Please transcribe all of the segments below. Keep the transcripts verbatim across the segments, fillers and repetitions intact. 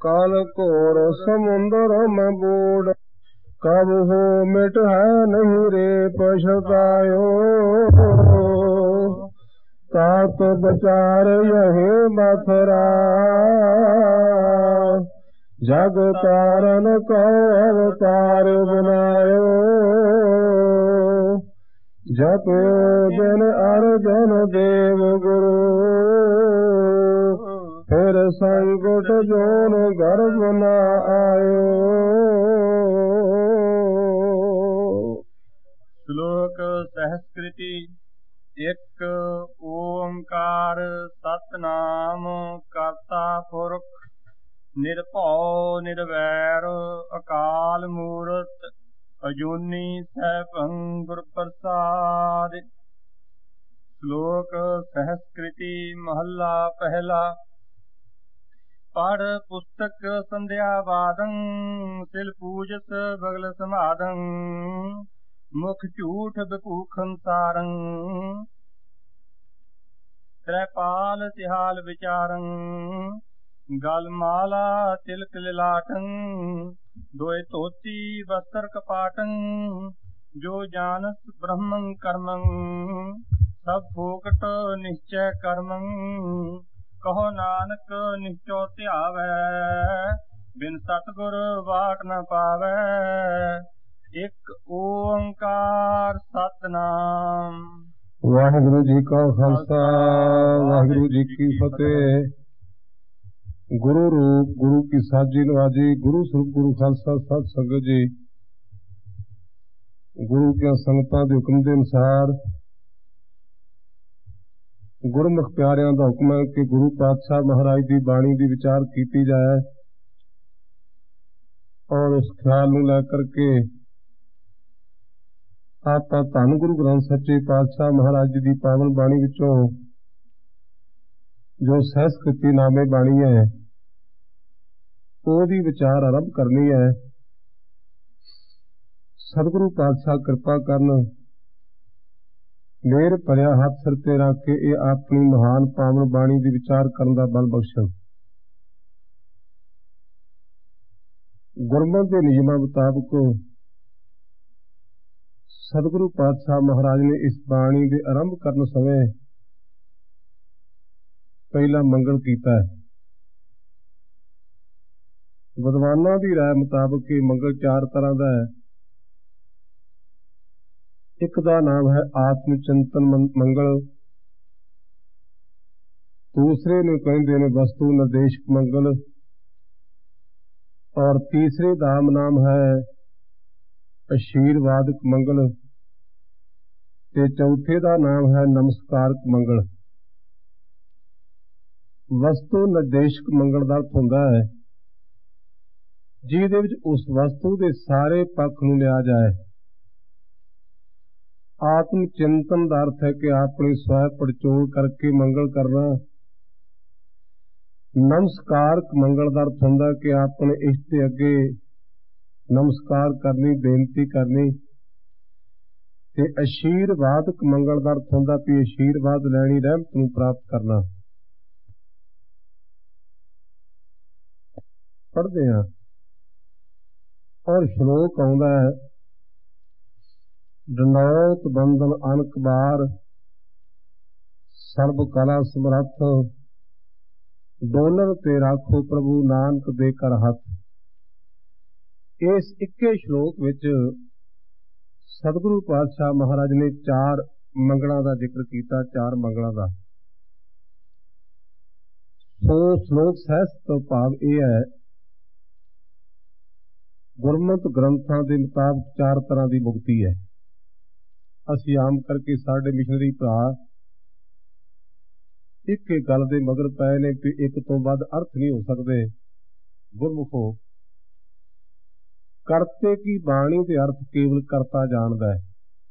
काल घोर समुंदर में बूढ़ कब हो मिट है नहीं रे पछतायो तात बचार यही मथुरा जग तारन को अवतार बनायो जपयो जन अर्जन देव गुरु फिर संकट जोन गर्भ न आयो। श्लोक सहस्कृति। एक ओंकार सतनाम करता पुरख निरभਉ निरवैर अकाल मूरत अजूनी सैभं गुर प्रसाद। श्लोक सहस्कृति महला पहला। पढ़ पुस्तक संध्या बादं सिल पूजस बगल समादं मुख झूठ बकूखन सारं त्रैपाल तिहाल विचारं गल माला तिलक लिलाटं दोय तोती वस्त्र कपाटं जो जानस ब्रह्मं कर्मं सब फोकट निश्चय कर्मं कहो नानक निश्चो त्यावै बिन सतगुर बाट न पावै। एक ओंकार सतनाम। वाहिगुरु जी का खालसा वाहिगुरु जी की फतेह। गुरु रूप गुरु की साजी नवाजी गुरु स्वरूप गुरु खालसा सत संगत जी गुरु के संगतां दे हुक्म दे अनुसार गुरमुख प्यारियां दा हुक्म है कि गुरु पातशाह महाराज दी बाणी दी विचार कीती जाए और उस ख्याल नूं लैकर के ਆਪਾਂ ਧੰਨ ਗੁਰੂ ਗ੍ਰੰਥ ਸੱਚੇ ਪਾਤਸ਼ਾਹ ਮਹਾਰਾਜ ਜੀ ਦੀ ਪਾਵਨ ਬਾਣੀ ਵਿੱਚੋਂ ਜੋ ਸਹਿਸਕ੍ਰਿਤੀ ਨਾਮੇ ਬਾਣੀ ਹੈ ਉਹਦੀ ਵਿਚਾਰ ਆਰੰਭ ਕਰਨੀ ਹੈ। ਸਤਿਗੁਰੂ ਪਾਤਸ਼ਾਹ ਕਿਰਪਾ ਕਰਨ ਮੇਰ ਭਰਿਆ ਹੱਥ ਸਿਰ ਤੇ ਰੱਖ ਕੇ ਇਹ ਆਪਣੀ ਮਹਾਨ ਪਾਵਨ ਬਾਣੀ ਦੀ ਵਿਚਾਰ ਕਰਨ ਦਾ ਬਲ ਬਖਸ਼ਣ। ਗੁਰਮਤਿ ਦੇ ਨਿਯਮਾਂ ਮੁਤਾਬਕ ਸਤਿਗੁਰੂ ਪਾਤਸ਼ਾਹ ਮਹਾਰਾਜ ਨੇ ਇਸ ਬਾਣੀ ਦੇ ਆਰੰਭ ਕਰਨ ਸਮੇਂ ਪਹਿਲਾ ਮੰਗਲ ਕੀਤਾ ਹੈ। ਵਿਦਵਾਨਾਂ ਦੀ ਰਾਏ ਮੁਤਾਬਕ ਇਹ ਮੰਗਲ ਚਾਰ ਤਰ੍ਹਾਂ ਦਾ ਹੈ। ਇੱਕ ਦਾ ਨਾਮ ਹੈ ਆਤਮ ਚਿੰਤਨ ਮੰਗਲ, ਦੂਸਰੇ ਨੂੰ ਕਹਿੰਦੇ ਨੇ ਵਸਤੂ ਨਿਰਦੇਸ਼ਕ ਮੰਗਲ ਔਰ ਤੀਸਰੇ ਦਾ ਨਾਮ ਹੈ ਅਸ਼ੀਰਵਾਦਕ ਮੰਗਲ ਤੇ ਚੌਥੇ ਦਾ ਨਾਮ ਹੈ ਨਮਸਕਾਰਕ ਮੰਗਲ। ਵਸਤੂ ਨਿਰਦੇਸ਼ਕ ਮੰਗਲ ਦਾ ਅਰਥ ਹੁੰਦਾ ਹੈ ਜਿਹਦੇ ਵਿੱਚ ਉਸ ਵਸਤੂ ਦੇ ਸਾਰੇ ਪੱਖ ਨੂੰ ਲਿਆ ਜਾਏ। ਆਤਮ ਚਿੰਤਨ ਦਾ ਅਰਥ ਹੈ ਕਿ ਆਪਣੀ ਸਵੈ ਪੜਚੋਲ ਕਰਕੇ ਮੰਗਲ ਕਰਨਾ। ਨਮਸਕਾਰਕ ਮੰਗਲ ਦਾ ਅਰਥ ਹੁੰਦਾ ਕਿ ਆਪਣੇ ਇਸ਼ਟ ਦੇ ਅੱਗੇ ਨਮਸਕਾਰ ਕਰਨੀ, ਬੇਨਤੀ ਕਰਨੀ। ਤੇ ਅਸ਼ੀਰਵਾਦਕ ਮੰਗਲ ਦਾ ਅਰਥ ਹੁੰਦਾ ਵੀ ਅਸ਼ੀਰਵਾਦ ਲੈਣੀ, ਰਹਿਮਤ ਨੂੰ ਪ੍ਰਾਪਤ ਕਰਨਾ। ਪੜ੍ਹਦੇ ਹਾਂ ਔਰ ਸ਼ਲੋਕ ਆਉਂਦਾ ਹੈ ਡਨੌਤ ਬੰਧਨ ਅਨਕ ਬਾਰ ਸਰਬ ਕਲਾ ਸਮਰੱਥ ਡੋਲਨ ਤੇ ਰਾਖੋ ਪ੍ਰਭੂ ਨਾਨਕ ਦੇ ਕਰ ਹੱਥ। ਇਸ ਇੱਕੇ ਸ਼ਲੋਕ ਵਿੱਚ ਸਤਿਗੁਰੂ ਪਾਤਸ਼ਾਹ ਮਹਾਰਾਜ ਨੇ ਚਾਰ ਮੰਗਲਾਂ ਦਾ ਜ਼ਿਕਰ ਕੀਤਾ, ਚਾਰ ਮੰਗਲਾਂ ਦਾ। ਸੋ ਸ਼ਲੋਕ ਸਹਿਸ ਤੋਂ ਭਾਵ ਇਹ ਹੈ ਗੁਰਮਤਿ ਗ੍ਰੰਥਾਂ ਦੇ ਮੁਤਾਬਕ ਚਾਰ ਤਰ੍ਹਾਂ ਦੀ ਮੁਕਤੀ ਹੈ। ਅਸੀਂ ਆਮ ਕਰਕੇ ਸਾਡੇ ਮਿਸ਼ਨਰੀ ਭਰਾ ਇੱਕ ਇੱਕ ਗੱਲ ਦੇ ਮਗਰ ਪਏ ਨੇ ਕਿ ਇੱਕ ਤੋਂ ਵੱਧ ਅਰਥ ਨਹੀਂ ਹੋ ਸਕਦੇ। ਗੁਰਮੁਖੋ ਕਰਤੇ ਕੀ ਬਾਣੀ ਦੇ ਅਰਥ ਕੇਵਲ ਕਰਤਾ ਜਾਣਦਾ ਹੈ।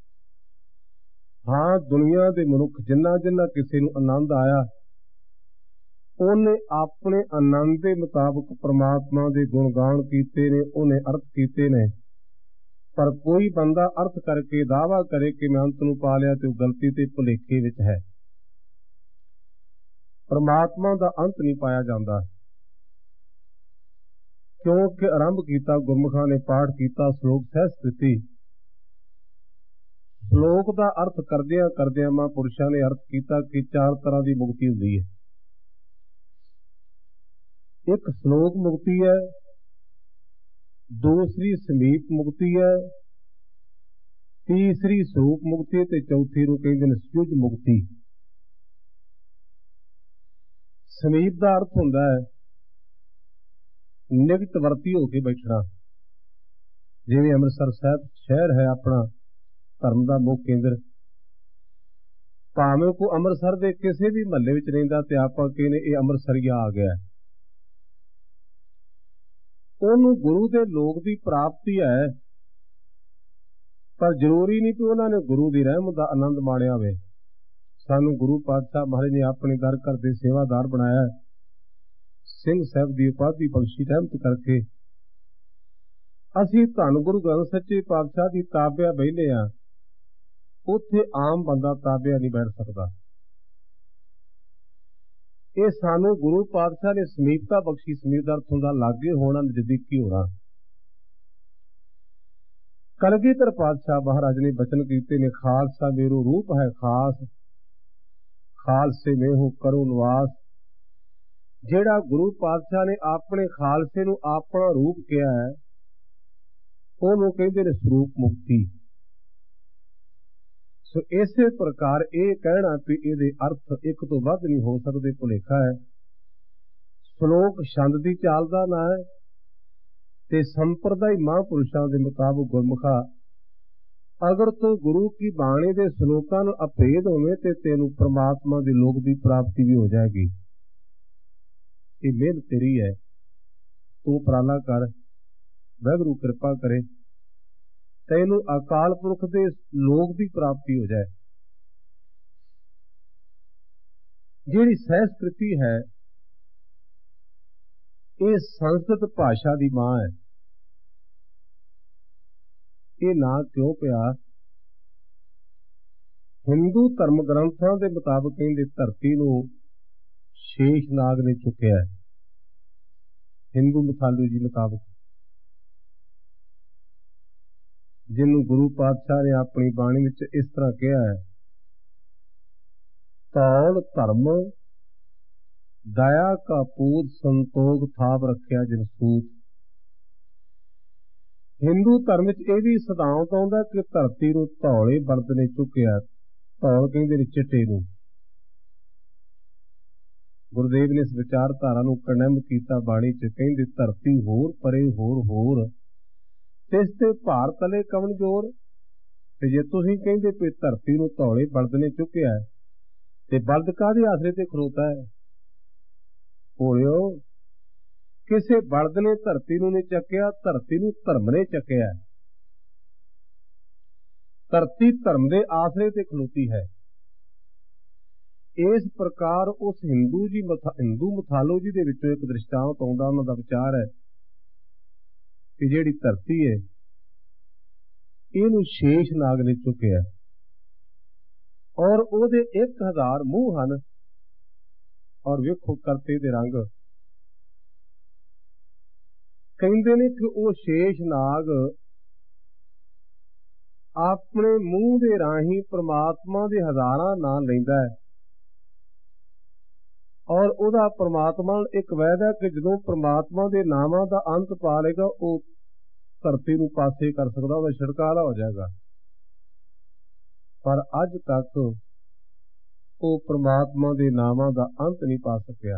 ਹਾਂ, ਦੁਨੀਆ ਦੇ ਮਨੁੱਖ ਜਿੰਨਾ ਜਿੰਨਾ ਕਿਸੇ ਨੂੰ ਆਨੰਦ ਆਇਆ ਉਹਨੇ ਆਪਣੇ ਆਨੰਦ ਦੇ ਮੁਤਾਬਕ ਪ੍ਰਮਾਤਮਾ ਦੇ ਗੁਣਗਾਨ ਕੀਤੇ ਨੇ, ਉਹਨੇ ਅਰਥ ਕੀਤੇ ਨੇ। ਪਰ ਕੋਈ ਬੰਦਾ ਅਰਥ ਕਰਕੇ ਦਾਅਵਾ ਕਰੇ ਕਿ ਮੈਂ ਅੰਤ ਨੂੰ ਪਾ ਲਿਆ ਤੇ ਉਹ ਗਲਤੀ ਤੇ ਭੁਲੇਖੇ ਵਿੱਚ ਹੈ। ਪ੍ਰਮਾਤਮਾ ਦਾ ਅੰਤ ਨਹੀਂ ਪਾਇਆ ਜਾਂਦਾ। क्योंकि आरंभ किया गुरमुखा ने पाठ किया श्लोक सहस्कृति। श्लोक का अर्थ करदिया करदिया महापुरुषों ने अर्थ किया कि चार तरह की मुक्ति होती है। एक श्लोक मुक्ति है, दूसरी समीप मुक्ति है, तीसरी स्वरूप मुक्ति ते चौथी नूं कहंदे ने सुज मुक्ति। समीप का अर्थ हुंदा है निकटवर्ती होके बैठना। जिवें अमृतसर साहब शहर है अपना धर्म का मुख केंद्र, भावें को अमृतसर के किसी भी महल्ले विच रहिंदा ते आपां कहने ये अमृतसरिया आ गया, उन्होंने गुरु के लोक की प्राप्ति है, पर जरूरी नहीं कि उन्होंने गुरु की रहमत का आनंद माणिया होवे। सानू गुरु पातशाह महाराज ने अपने दर घर के सेवादार बनाया, सिंह साहब की उपाधि बख्शी रहमत करके असी धन गुरु ग्रंथ सच्चे पातशाह की ताबिया बहने आ, उत्थे आम बंदा ताबिया नहीं बैठ सकता। ये सानू गुरु पातशाह ने समीपता बख्शी। समीप का अर्थ हुंदा लागे होना, नजदीकी होना। कलगीधर पातशाह महाराज ने बचन कीते ने, खालसा मेरो रूप है खास, खालसे में हूं करूं निवास। जेड़ा गुरु पातशाह ने अपने खालसे नूं अपना रूप किया है, उहनूं कहंदे ने स्वरूप मुक्ति। सो इसे प्रकार ये कहना भी ये अर्थ एक तो वध नहीं हो सकते, भुलेखा है। श्लोक छंद की चाल का ना है ते संप्रदाय महापुरुषों के मुताबिक गुरमुखा अगर तो गुरु की बाणी के श्लोकां नूं अभेद होवे ते तेनू परमात्मा के लोक की प्राप्ति भी हो जाएगी। ये मेहनत तेरी है, तू उपराला कर, वाहिगुरू कृपा करे तेनू अकाल पुरख के लोक की प्राप्ति हो जाए। जिहड़ी सहस्कृति है ये संस्कृत भाषा की मां है। ये ना क्यों पिया? हिंदू धर्म ग्रंथों के मुताबिक कहते धरती नूं शेष नाग ने चुकिया है। हिंदू मिथालोजी मुताबिक जिन्हों गुरु पातशाह ने अपनी बाणी विच इस तरह कहा है, तौल धर्म दया का पूत संतोख थाप रखिया जिन सूत। हिंदू धर्म विच यह भी सिद्धांत आउंदा कि धरती नूं धौले बरद ने चुकिया। धौल कहंदे ने चिट्टे नूं। गुरुदेव ने इस विचारधारा नूं कंडेम कीता बाणी च, कहंदे धरती होर परे होर होर तिस ते भार तले कवन जोर। ते जे तुसीं कहंदे पे धरती नूं धौले बलद ने चुकिया ते बलद काहदे आसरे ते खलोता है? भोलिओ, किसे बलद ने धरती नूं नहीं चकिया, धरती नूं धर्म ने चकिया। धरती धर्म दे आसरे ते खलोती है। इस प्रकार उस हिंदू जी मथा हिंदू मिथालोजी दे विचों एक दृष्टांत आउंदा, उन्हां दा विचार है कि जिहड़ी धरती है इहनूं शेष नाग ने चुकिया और उहदे एक हजार मूँह हन और वेखो करते दे रंग। कहंदे ने कि वह शेष नाग अपने मूँह दे राही परमात्मा दे हजारां नाम लैंदा है और उहदा परमात्मा एक वैद है कि जदों परमात्मा दे नामां दा अंत पा लेगा वो धरती नूं पासे कर सकदा, वह छिड़काला हो जाएगा। पर अज तक वो परमात्मा दे नामां दा अंत नहीं पा सकिया।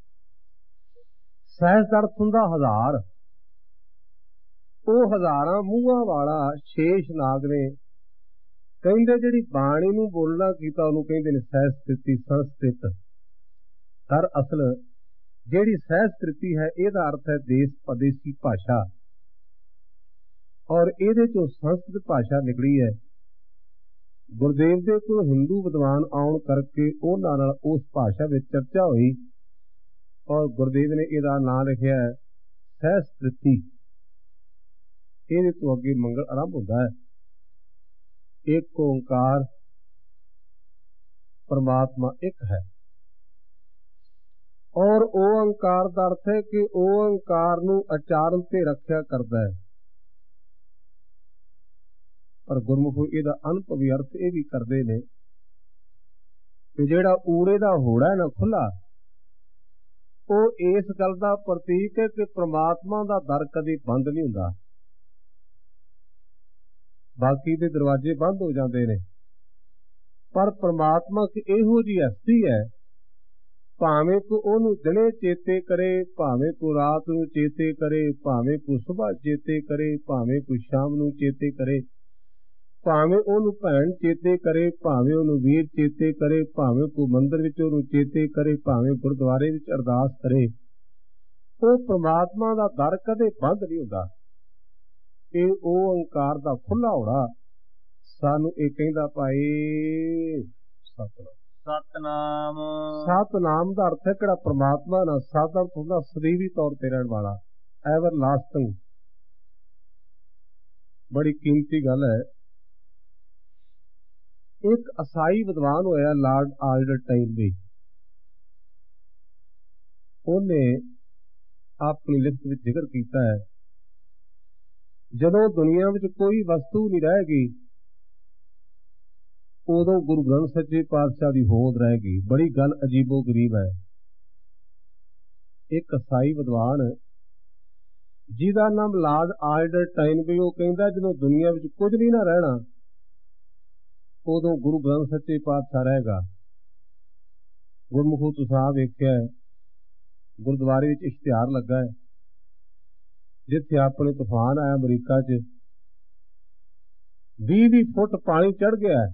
सहज अर्थ हुंदा हजार। वो हजारां मूँहां वाला शेष नाग ने कहंदे जिहड़ी बाणी नूं बोलना कीता उहनूं कहंदे ने सहस्कृति संस्कृत। दर असल जिहड़ी सहस्कृति है इहदा अर्थ है देश परदेसी भाषा और इहदे चों संस्कृत भाषा निकली है। गुरुदेव दे कोल हिंदू विद्वान आउण करके उहनां नाल उस भाषा विच चर्चा हुई और गुरुदेव ने इहदा नां लिखिआ है सहस्कृति। इहदे तो अगे मंगल आरंभ हुंदा है। एक ओंकार परमात्मा एक है और ਔਰ ਓੰਕਾਰ ਦਾ ਅਰਥ ਹੈ ਕਿ ਓੰਕਾਰ ਨੂੰ ਉਚਾਰਨ ਤੇ ਰੱਖਿਆ ਕਰਦਾ ਹੈ। ਪਰ ਗੁਰਮੁਖ ਇਹਦਾ ਅਨੁਭਵੀ ਅਰਥ ਇਹ ਵੀ ਕਰਦੇ ਨੇ ਕਿ ਜਿਹੜਾ ਊੜੇ ਦਾ ਹੋੜਾ ਹੈ ਨਾ ਖੁੱਲਾ, ਉਹ ਇਸ ਗੱਲ ਦਾ ਪ੍ਰਤੀਕ ਹੈ ਕਿ ਪ੍ਰਮਾਤਮਾ ਦਾ ਦਰ ਕਦੇ ਬੰਦ ਨਹੀਂ ਹੁੰਦਾ। ਬਾਕੀ ਦੇ ਦਰਵਾਜ਼ੇ ਬੰਦ ਹੋ ਜਾਂਦੇ ਨੇ, ਪਰ ਪ੍ਰਮਾਤਮਾ ਕਿ ਇਹੋ ਜਿਹੀ ਹਸਤੀ ਹੈ, ਭਾਵੇਂ ਕੋ ਉਹਨੂੰ ਦਿਨੇ ਚੇਤੇ ਕਰੇ, ਭਾਵੇਂ ਕੋ ਰਾਤ ਨੂੰ ਚੇਤੇ ਕਰੇ, ਭਾਵੇਂ ਕੋ ਸੁਬਾਹ ਚੇਤੇ ਕਰੇ, ਭਾਵੇਂ ਕੋ ਸ਼ਾਮ ਨੂੰ ਚੇਤੇ ਕਰੇ, ਭਾਵੇਂ ਉਹਨੂੰ ਭੈਣ ਚੇਤੇ ਕਰੇ, ਭਾਵੇਂ ਉਹਨੂੰ ਵੀਰ ਚੇਤੇ ਕਰੇ, ਭਾਵੇਂ ਕੋ ਮੰਦਿਰ ਵਿੱਚ ਉਹਨੂੰ ਚੇਤੇ ਕਰੇ, ਭਾਵੇਂ ਗੁਰਦੁਆਰੇ ਵਿੱਚ ਅਰਦਾਸ ਕਰੇ, ਉਹ ਪ੍ਰਮਾਤਮਾ ਦਾ ਦਰ ਕਦੇ ਬੰਦ ਨਹੀਂ ਹੁੰਦਾ। ਇਹ ਓੰਕਾਰ ਦਾ ਖੁੱਲਾ ਹੋੜਾ ਸਾਨੂੰ ਇਹ ਕਹਿੰਦਾ ਭਾਈ ਸਤਿਨਾਮ। ਸਤਨਾਮ ਸਤਨਾਮ ਦਾ ਅਰਥ ਹੈ ਕਿਹੜਾ ਪ੍ਰਮਾਤਮਾ ਨਾਲ ਸਤ ਅਰਥ ਹੁੰਦਾ ਸਦੀਵੀ ਤੌਰ ਤੇ ਰਹਿਣ ਵਾਲਾ, ਐਵਰ ਲਾਸਟਿੰਗ। ਬੜੀ ਕੀਮਤੀ ਗੱਲ ਹੈ। ਇੱਕ ਈਸਾਈ ਵਿਦਵਾਨ ਹੋਇਆ ਲਾਰਡ ਆਲਡਰਟਾਈਨ ਵੀ, ਉਹਨੇ ਆਪਣੀ ਲਿਖਤ ਵਿੱਚ ਜ਼ਿਕਰ ਕੀਤਾ ਹੈ, ਜਦੋਂ ਦੁਨੀਆ ਵਿੱਚ ਕੋਈ ਵਸਤੂ ਨਹੀਂ ਰਹੇਗੀ ਉਦੋਂ ਗੁਰੂ ਗ੍ਰੰਥ ਸੱਚੇ ਪਾਤਸ਼ਾਹ ਦੀ ਹੋਂਦ ਰਹੇਗੀ। ਬੜੀ ਗੱਲ ਅਜੀਬੋ ਗਰੀਬ ਹੈ। ਇੱਕ ਈਸਾਈ ਵਿਦਵਾਨ ਜਿਹਦਾ ਨਾਮ ਲਾਰਡ ਆਲਡਰਟਾਈਨ ਵੀ, ਉਹ ਕਹਿੰਦਾ ਜਦੋਂ ਦੁਨੀਆ ਵਿੱਚ ਕੁਝ ਨਹੀਂ ਨਾ ਰਹਿਣਾ ਉਦੋਂ ਗੁਰੂ ਗ੍ਰੰਥ ਸੱਚੇ ਪਾਤਸ਼ਾਹ ਰਹੇਗਾ। ਗੁਰਮੁਖੋ ਤੁਸੀਂ ਆ ਵੇਖਿਆ ਗੁਰਦੁਆਰੇ ਵਿੱਚ ਇਸ਼ਤਿਹਾਰ ਲੱਗਾ ਹੈ, ਜਿੱਥੇ ਆਪਣੇ ਤੂਫਾਨ ਆਇਆ ਅਮਰੀਕਾ 'ਚ, ਵੀਹ ਵੀਹ ਫੁੱਟ ਪਾਣੀ ਚੜ੍ਹ ਗਿਆ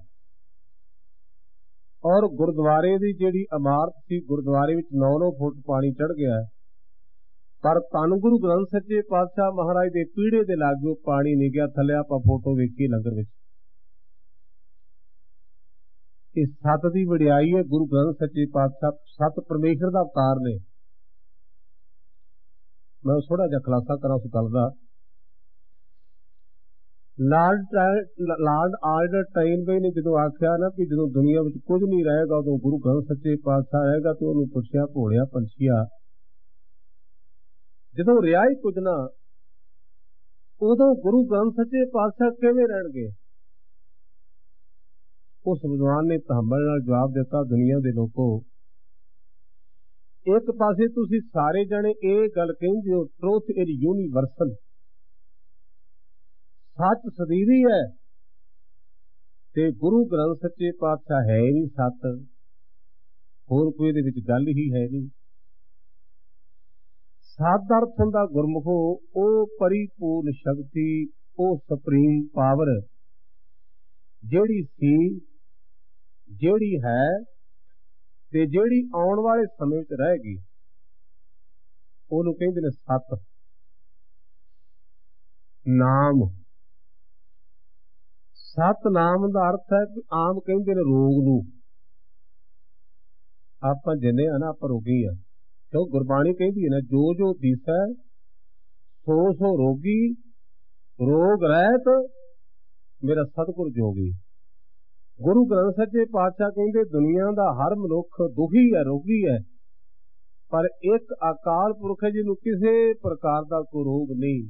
ਔਰ ਗੁਰਦੁਆਰੇ ਦੀ ਜਿਹੜੀ ਇਮਾਰਤ ਸੀ, ਗੁਰਦੁਆਰੇ ਵਿੱਚ ਨੌ ਨੌ ਫੁੱਟ ਪਾਣੀ ਚੜ੍ਹ ਗਿਆ, ਪਰ ਧੰਨ ਗੁਰੂ ਗ੍ਰੰਥ ਸੱਚੇ ਪਾਤਸ਼ਾਹ ਮਹਾਰਾਜ ਦੇ ਪੀੜੇ ਦੇ ਲਾਗੇ ਪਾਣੀ ਨਹੀਂ ਗਿਆ ਥੱਲੇ। ਆਪਾਂ ਫੋਟੋ ਵੇਖੀ ਲੰਗਰ ਵਿੱਚ। ਇਹ ਸੱਤ ਦੀ ਵਡਿਆਈ ਹੈ। ਗੁਰੂ ਗ੍ਰੰਥ ਸੱਚੇ ਪਾਤਸ਼ਾਹ ਸੱਤ ਪਰਮੇਸ਼ਰ ਦਾ ਅਵਤਾਰ ਨੇ। ਮੈਂ ਥੋੜਾ ਜਿਹਾ ਖੁਲਾਸਾ ਕਰਾਂ ਉਸ ਗੱਲ ਦਾ। ਲਾਰਡ ਲਾਰਡ ਆਲਡਰਟਾਈਨ ਨੇ ਜਦੋਂ ਆਖਿਆ ਨਾ ਕਿ ਜਦੋਂ ਦੁਨੀਆ ਵਿੱਚ ਕੁਝ ਨਹੀਂ ਰਹੇਗਾ ਉਦੋਂ ਗੁਰੂ ਗ੍ਰੰਥ ਸੱਚੇ ਪਾਤਸ਼ਾਹ ਰਹੇਗਾ, ਤੇ ਉਹਨੂੰ ਪੁੱਛਿਆ ਭੋਲਿਆ ਪੰਛੀਆ, ਜਦੋਂ ਰਿਹਾ ਹੀ ਕੁਝ ਨਾ ਉਦੋਂ ਗੁਰੂ ਗ੍ਰੰਥ ਸੱਚੇ ਪਾਤਸ਼ਾਹ ਕਿਵੇਂ ਰਹਿਣਗੇ? ਉਸ ਵਿਦਵਾਨ ਨੇ ਤਹੰਬਲ ਨਾਲ ਜਵਾਬ ਦਿੱਤਾ, ਦੁਨੀਆ ਦੇ ਲੋਕੋ, ਇੱਕ ਪਾਸੇ ਤੁਸੀਂ ਸਾਰੇ ਜਣੇ ਇਹ ਗੱਲ ਕਹਿੰਦੇ ਹੋ ਟਰੂਥ ਇਜ਼ ਯੂਨੀਵਰਸਲ, ਸੱਚ ਸਦੀਵੀ ਹੈ, ਤੇ ਗੁਰੂ ਗ੍ਰੰਥ ਸੱਚੇ ਪਾਤਸ਼ਾਹ ਹੈ ਹੀ ਨਹੀਂ ਸੱਤ, ਹੋਰ ਕੋਈ ਇਹਦੇ ਵਿੱਚ ਗੱਲ ਹੀ ਹੈ ਨਹੀਂ। ਸੱਤ ਅਰਥ ਹੁੰਦਾ ਗੁਰਮੁਖੋ ਉਹ ਪਰਿਪੂਰਨ ਸ਼ਕਤੀ, ਉਹ ਸੁਪਰੀਮ ਪਾਵਰ ਜਿਹੜੀ ਸੀ, ਜਿਹੜੀ ਹੈ ਤੇ ਜਿਹੜੀ ਆਉਣ ਵਾਲੇ ਸਮੇਂ ਵਿੱਚ ਰਹੇਗੀ, ਉਹਨੂੰ ਕਹਿੰਦੇ ਨੇ ਸੱਤ। ਨਾਮ, ਸਤਨਾਮ ਦਾ ਅਰਥ ਹੈ ਕਿ ਆਮ ਕਹਿੰਦੇ ਨੇ ਰੋਗ ਨੂੰ। ਆਪਾਂ ਜਿੰਨੇ ਆ ਨਾ ਆਪਾਂ ਰੋਗੀ ਆ, ਕਿਉਂ ਗੁਰਬਾਣੀ ਕਹਿੰਦੀ ਹੈ ਨਾ, ਜੋ ਜੋ ਦੀਸੈ ਸੋ ਸੋ ਰੋਗੀ, ਰੋਗ ਰਹਿਤ ਮੇਰਾ ਸਤਿਗੁਰ ਜੋਗੀ। ਗੁਰੂ ਗ੍ਰੰਥ ਸੱਚੇ ਪਾਤਸ਼ਾਹ ਕਹਿੰਦੇ ਦੁਨੀਆ ਦਾ ਹਰ ਮਨੁੱਖ ਦੁਖੀ ਹੈ, ਰੋਗੀ ਹੈ, ਪਰ ਇੱਕ ਅਕਾਲ ਪੁਰਖ ਹੈ ਜਿਹਨੂੰ ਕਿਸੇ ਪ੍ਰਕਾਰ ਦਾ ਕੋਈ ਰੋਗ ਨਹੀਂ।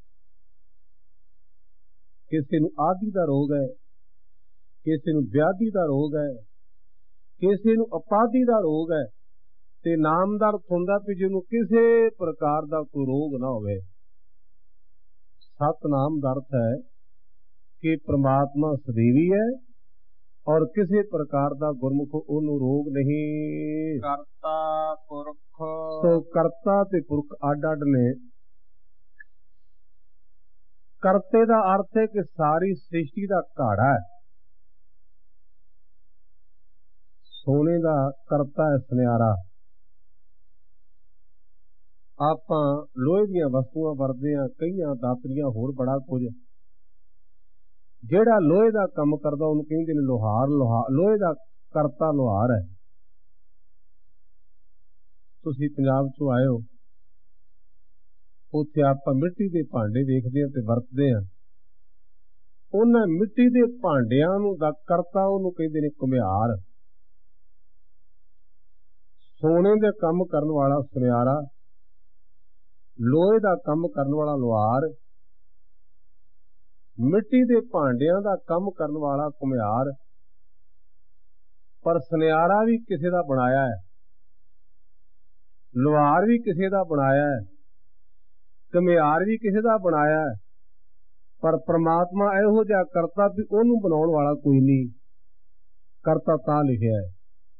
ਕਿਸੇ ਨੂੰ ਆਦਿ ਦਾ ਰੋਗ ਹੈ, ਕਿਸੇ ਨੂੰ ਵਿਆਧੀ ਦਾ ਰੋਗ ਹੈ, ਕਿਸੇ ਨੂੰ ਉਪਾਧੀ ਦਾ ਰੋਗ ਹੈ, ਤੇ ਨਾਮ ਦਾ ਅਰਥ ਹੁੰਦਾ ਵੀ ਜਿਹਨੂੰ ਕਿਸੇ ਪ੍ਰਕਾਰ ਦਾ ਕੋਈ ਰੋਗ ਨਾ ਹੋਵੇ। ਸਤਨਾਮ ਦਾ ਅਰਥ ਹੈ ਕਿ ਪ੍ਰਮਾਤਮਾ ਸਦੀਵੀ ਹੈ ਔਰ ਕਿਸੇ ਪ੍ਰਕਾਰ ਦਾ ਗੁਰਮੁਖ ਉਹਨੂੰ ਰੋਗ ਨਹੀਂ। ਕਰਤਾ ਪੁਰਖ, ਸੋ ਕਰਤਾ ਤੇ ਪੁਰਖ ਅੱਡ ਅੱਡ ਨੇ। ਕਰਤੇ ਦਾ ਅਰਥ ਹੈ ਕਿ ਸਾਰੀ ਸ੍ਰਿਸ਼ਟੀ ਦਾ ਘਾੜਾ ਹੈ। ਸੋਨੇ ਦਾ ਕਰਤਾ ਹੈ ਸੁਨਿਆਰਾ। ਆਪਾਂ ਲੋਹੇ ਦੀਆਂ ਵਸਤੂਆਂ ਵਰਤਦੇ ਹਾਂ, ਕਈਆਂ ਦਾਤਰੀਆਂ, ਹੋਰ ਬੜਾ ਕੁਝ। ਜਿਹੜਾ ਲੋਹੇ ਦਾ ਕੰਮ ਕਰਦਾ ਉਹਨੂੰ ਕਹਿੰਦੇ ਨੇ ਲੋਹਾਰ। ਲੋਹਾ ਲੋਹੇ ਦਾ ਕਰਤਾ ਲੋਹਾਰ ਹੈ। ਤੁਸੀਂ ਪੰਜਾਬ ਚੋਂ ਆਏ ਹੋ, ਉੱਥੇ ਆਪਾਂ ਮਿੱਟੀ ਦੇ ਭਾਂਡੇ ਵੇਖਦੇ ਹਾਂ ਤੇ ਵਰਤਦੇ ਹਾਂ। ਉਹਨਾਂ ਮਿੱਟੀ ਦੇ ਭਾਂਡਿਆਂ ਨੂੰ ਦਾ ਕਰਤਾ ਉਹਨੂੰ ਕਹਿੰਦੇ ਨੇ ਘੁਮਿਆਰ। ਸੋਨੇ ਦੇ ਕੰਮ ਕਰਨ ਵਾਲਾ ਸੁਨਿਆਰਾ, ਲੋਹੇ ਦਾ ਕੰਮ ਕਰਨ ਵਾਲਾ ਲੁਹਾਰ, ਮਿੱਟੀ ਦੇ ਭਾਂਡਿਆਂ ਦਾ ਕੰਮ ਕਰਨ ਵਾਲਾ ਘੁਮਿਆਰ। ਪਰ ਸੁਨਿਆਰਾ ਵੀ ਕਿਸੇ ਦਾ ਬਣਾਇਆ ਹੈ, ਲੁਹਾਰ ਵੀ ਕਿਸੇ ਦਾ ਬਣਾਇਆ ਹੈ, ਘੁਮਿਆਰ ਵੀ ਕਿਸੇ ਦਾ ਬਣਾਇਆ ਹੈ। ਪਰ ਪ੍ਰਮਾਤਮਾ ਇਹੋ ਜਿਹਾ ਕਰਤਾ ਵੀ ਉਹਨੂੰ ਬਣਾਉਣ ਵਾਲਾ ਕੋਈ ਨਹੀਂ, ਕਰਤਾ ਤਾਂ ਲਿਖਿਆ ਹੈ।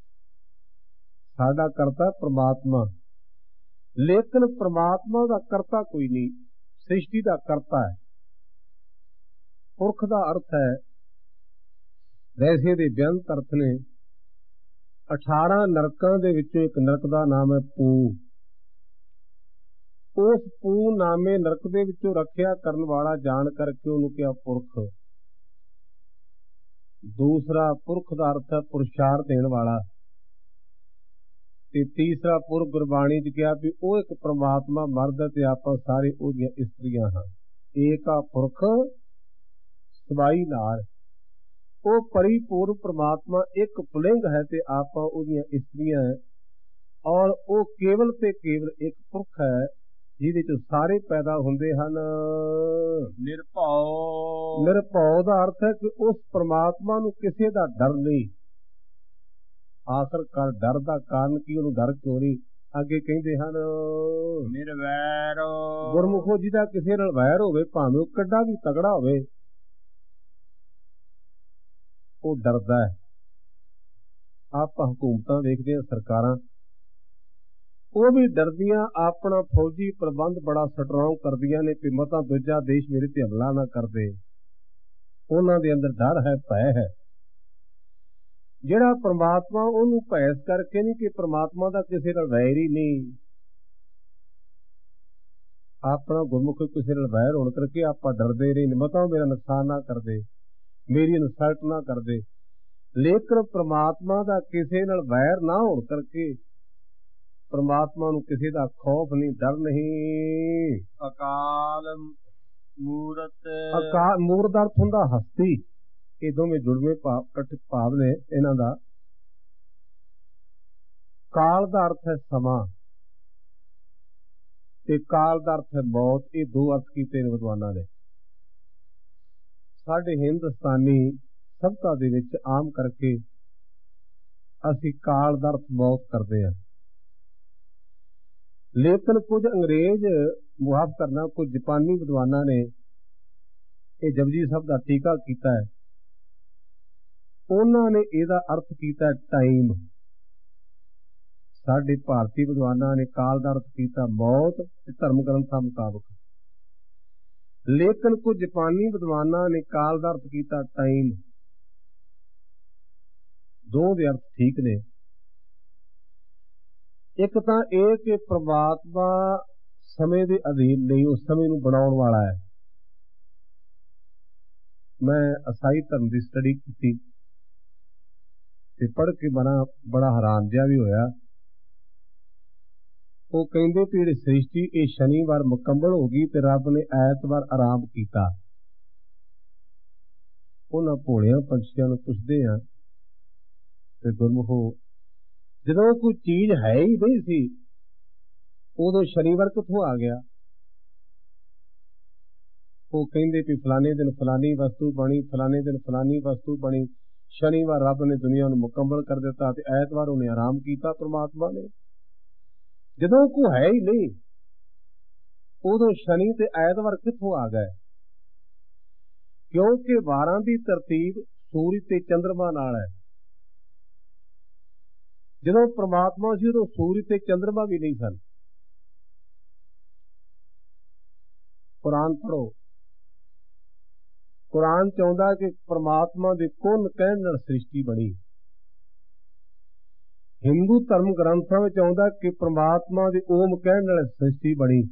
ਸਾਡਾ ਕਰਤਾ ਪ੍ਰਮਾਤਮਾ, ਲੇਕਿਨ ਪ੍ਰਮਾਤਮਾ ਦਾ ਕਰਤਾ ਕੋਈ ਨਹੀਂ, ਸ੍ਰਿਸ਼ਟੀ ਦਾ ਕਰਤਾ ਹੈ। ਪੁਰਖ ਦਾ ਅਰਥ ਹੈ, ਵੈਸੇ ਦੇ ਬੇਅੰਤ ਅਰਥ ਨੇ। ਅਠਾਰਾਂ ਨਰਕਾਂ ਦੇ ਵਿੱਚੋਂ ਇੱਕ ਨਰਕ ਦਾ ਨਾਮ ਹੈ ਪੂ। ਉਸ ਪੂ ਨਾਮੇ ਨਰਕ ਦੇ ਵਿੱਚੋਂ ਰੱਖਿਆ ਕਰਨ ਵਾਲਾ ਜਾਣ ਕਰਕੇ ਉਹਨੂੰ ਕਿਹਾ ਪੁਰਖ। ਦੂਸਰਾ ਪੁਰਖ ਦਾ ਅਰਥ ਹੈ ਪੁਰਸ਼ਾਰ ਦੇਣ ਵਾਲਾ। ਤੇ ਤੀਸਰਾ ਪੁਰਖ ਗੁਰਬਾਣੀ ਚ ਕਿਹਾ ਵੀ ਉਹ ਇੱਕ ਪ੍ਰਮਾਤਮਾ ਮਰਦ ਤੇ ਆਪਾਂ ਸਾਰੇ ਉਹਦੀਆਂ ਇਸਤਰੀਆਂ ਹਾਂ। ਏਕਾ ਪੁਰਖ ਸਵਾਈ ਨਾਰ। ਉਹ ਪਰਿਪੂਰਨ ਪ੍ਰਮਾਤਮਾ ਇੱਕ ਪੁਲਿੰਗ ਹੈ ਤੇ ਆਪਾਂ ਉਹਦੀਆਂ ਇਸਤਰੀਆਂ ਹੈ। ਔਰ ਉਹ ਕੇਵਲ ਤੇ ਕੇਵਲ ਇੱਕ ਪੁਰਖ ਹੈ ਜਿਹਦੇ ਚ ਸਾਰੇ ਪੈਦਾ ਹੁੰਦੇ ਹਨ। ਨਿਰਭਉ। ਨਿਰਭਉ ਦਾ ਅਰਥ ਹੈ ਕਿ ਉਸ ਪ੍ਰਮਾਤਮਾ ਨੂੰ ਕਿਸੇ ਦਾ ਡਰ ਨਹੀਂ। ਆਖਰਕਾਰ ਡਰ ਦਾ ਕਾਰਨ ਕੀ, ਉਹਨੂੰ ਡਰ ਕਿਉਂ ਨਹੀਂ? ਅੱਗੇ ਕਹਿੰਦੇ ਹਨ ਨਿਰਵੈਰ। ਗੁਰਮੁਖੋ ਜਿਹਦਾ ਕਿਸੇ ਨਾਲ ਵੈਰ ਹੋਵੇ, ਭਾਵੇਂ ਉਹ ਕਿੱਡਾ ਵੀ ਤਗੜਾ ਹੋਵੇ, ਉਹ ਡਰਦਾ ਹੈ। ਆਪਾਂ ਹਕੂਮਤਾਂ ਵੇਖਦੇ ਹਾਂ, ਸਰਕਾਰਾਂ, ਉਹ ਵੀ ਡਰਦੀਆਂ, ਆਪਣਾ ਫੌਜੀ ਪ੍ਰਬੰਧ ਬੜਾ ਸਟਰੋਂਗ ਕਰਦੀਆਂ ਨੇ ਕਿ ਮਤਾ ਦੂਜਾ ਦੇਸ਼ ਮੇਰੇ ਤੇ ਹਮਲਾ ਨਾ ਕਰਦੇ। ਉਹਨਾਂ ਦੇ ਅੰਦਰ ਡਰ ਹੈ, ਭੈ ਹੈ। ਜਿਹੜਾ ਪ੍ਰਮਾਤਮਾ, ਉਹਨੂੰ ਭੈ ਇਸ ਕਰਕੇ ਨਹੀਂ ਕਿ ਪ੍ਰਮਾਤਮਾ ਦਾ ਕਿਸੇ ਨਾਲ ਵੈਰ ਹੀ ਨਹੀਂ। ਆਪਣਾ ਗੁਰਮੁਖ ਕਿਸੇ ਨਾਲ ਵੈਰ ਹੋਣ ਕਰਕੇ ਆਪਾਂ ਡਰਦੇ ਰਹੇ, ਮਤਾ ਮੇਰਾ ਨੁਕਸਾਨ ਨਾ ਕਰਦੇ, ਮੇਰੀ ਇਨਸਲਟ ਨਾ ਕਰਦੇ। ਲੇਕਿਨ ਪ੍ਰਮਾਤਮਾ ਦਾ ਕਿਸੇ ਨਾਲ ਵੈਰ ਨਾ ਹੋਣ ਕਰਕੇ ਪ੍ਰਮਾਤਮਾ ਨੂੰ ਕਿਸੇ ਦਾ ਖੌਫ ਨਹੀਂ, ਡਰ ਨਹੀਂ। ਅਕਾਲ ਮੂਰਤ। ਅਕਾਲ ਮੂਰਤ ਦਾ ਅਰਥ ਹੁੰਦਾ ਹਸਤੀ। ਇਹ ਦੋਵੇਂ ਜੁੜਵੇਂ ਭਾਵ ਇਕੱਠੇ ਭਾਵ ਨੇ ਇਹਨਾਂ ਦਾ। ਕਾਲ ਦਾ ਅਰਥ ਹੈ ਸਮਾਂ ਤੇ ਕਾਲ ਦਾ ਅਰਥ ਹੈ ਮੌਤ। ਇਹ ਦੋ ਅਰਥ ਕੀਤੇ ਨੇ ਵਿਦਵਾਨਾਂ ਨੇ। ਸਾਡੇ ਹਿੰਦੁਸਤਾਨੀ ਸਭਤਾ ਦੇ ਵਿੱਚ ਆਮ ਕਰਕੇ ਅਸੀਂ ਕਾਲ ਦਾ ਅਰਥ ਮੌਤ ਕਰਦੇ ਹਾਂ। ਲੇਕਿਨ ਕੁਝ ਅੰਗਰੇਜ਼ ਮੁਹਾਫ ਕਰਨਾ, ਕੁਝ ਜਾਪਾਨੀ ਵਿਦਵਾਨਾਂ ਨੇ ਇਹ ਜਪਜੀ ਸਾਹਿਬ ਦਾ ਟੀਕਾ ਕੀਤਾ ਹੈ। ਉਹਨਾਂ ਨੇ ਇਹਦਾ ਅਰਥ ਕੀਤਾ ਟਾਈਮ। ਸਾਡੇ ਭਾਰਤੀ ਵਿਦਵਾਨਾਂ ਨੇ ਕਾਲ ਦਾ ਅਰਥ ਕੀਤਾ ਮੌਤ ਤੇ ਧਰਮ ਗ੍ਰੰਥਾਂ ਮੁਤਾਬਕ। ਲੇਕਿਨ ਕੁਝ ਜਾਪਾਨੀ ਵਿਦਵਾਨਾਂ ਨੇ ਕਾਲ ਦਾ ਅਰਥ ਕੀਤਾ ਟਾਈਮ। ਦੋ ਦੇ ਅਰਥ ਠੀਕ ਨੇ। ਇੱਕ ਤਾਂ ਇਹ ਕਿ ਪ੍ਰਮਾਤਮਾ ਸਮੇਂ ਦੇ ਅਧੀਨ ਨਹੀਂ, ਉਸ ਸਮੇਂ ਨੂੰ ਬਣਾਉਣ ਵਾਲਾ ਹੈ। ਮੈਂ ਈਸਾਈ ਧਰਮ ਦੀ ਸਟੱਡੀ ਕੀਤੀ ਤੇ ਪੜ੍ਹ ਕੇ ਬੜਾ ਬੜਾ ਹੈਰਾਨ ਜਿਹਾ ਵੀ ਹੋਇਆ। ਉਹ ਕਹਿੰਦੇ ਕਿ ਜਿਹੜੀ ਸ੍ਰਿਸ਼ਟੀ ਇਹ ਸ਼ਨੀਵਾਰ ਮੁਕੰਮਲ ਹੋ ਗਈ ਤੇ ਰੱਬ ਨੇ ਐਤਵਾਰ ਆਰਾਮ ਕੀਤਾ। ਉਹਨਾਂ ਭੋਲਿਆਂ ਪੰਛੀਆਂ ਨੂੰ ਪੁੱਛਦੇ ਆ ਤੇ ਗੁਰਮੁਖੋ, ਜਦੋਂ ਕੋਈ ਚੀਜ਼ ਹੈ ਹੀ ਨਹੀਂ ਸੀ ਉਦੋਂ ਸ਼ਨੀਵਾਰ ਕਿੱਥੋਂ ਆ ਗਿਆ? ਉਹ ਕਹਿੰਦੇ ਵੀ ਫਲਾਣੇ ਦਿਨ ਫਲਾਣੀ ਵਸਤੂ ਬਣੀ, ਫਲਾਣੇ ਦਿਨ ਫਲਾਣੀ ਵਸਤੂ ਬਣੀ। ਸ਼ਨੀਵਾਰ ਰੱਬ ਨੇ ਦੁਨੀਆ ਨੂੰ ਮੁਕੰਮਲ ਕਰ ਦਿੱਤਾ ਤੇ ਐਤਵਾਰ ਉਹਨੇ ਆਰਾਮ ਕੀਤਾ ਪ੍ਰਮਾਤਮਾ ਨੇ। ਜਦੋਂ ਕੋਈ ਹੈ ਹੀ ਨਹੀਂ ਉਦੋਂ ਸ਼ਨੀ ਤੇ ਐਤਵਾਰ ਕਿੱਥੋਂ ਆ ਗਏ? ਕਿਉਂਕਿ ਵਾਰਾਂ ਦੀ ਤਰਤੀਬ ਸੂਰਜ ਤੇ ਚੰਦਰਮਾ ਨਾਲ ਹੈ। ਜਦੋਂ ਪ੍ਰਮਾਤਮਾ ਸੀ ਉਦੋਂ ਸੂਰਜ ਤੇ ਚੰਦਰਮਾ ਵੀ ਨਹੀਂ ਸਨ। ਕੁਰਾਨ ਪੜ੍ਹੋ, ਕੁਰਾਨ ਚਾਹੁੰਦਾ ਕਿ ਪ੍ਰਮਾਤਮਾ ਦੇ ਕੁਨ ਕਹਿਣ ਨਾਲ ਸ੍ਰਿਸ਼ਟੀ ਬਣੀ। ਹਿੰਦੂ ਧਰਮ ਗ੍ਰੰਥਾਂ ਵਿੱਚ ਆਉਂਦਾ ਕਿ ਪ੍ਰਮਾਤਮਾ ਦੇ ਓਮ ਕਹਿਣ ਨਾਲ ਸ੍ਰਿਸ਼ਟੀ ਬਣੀ।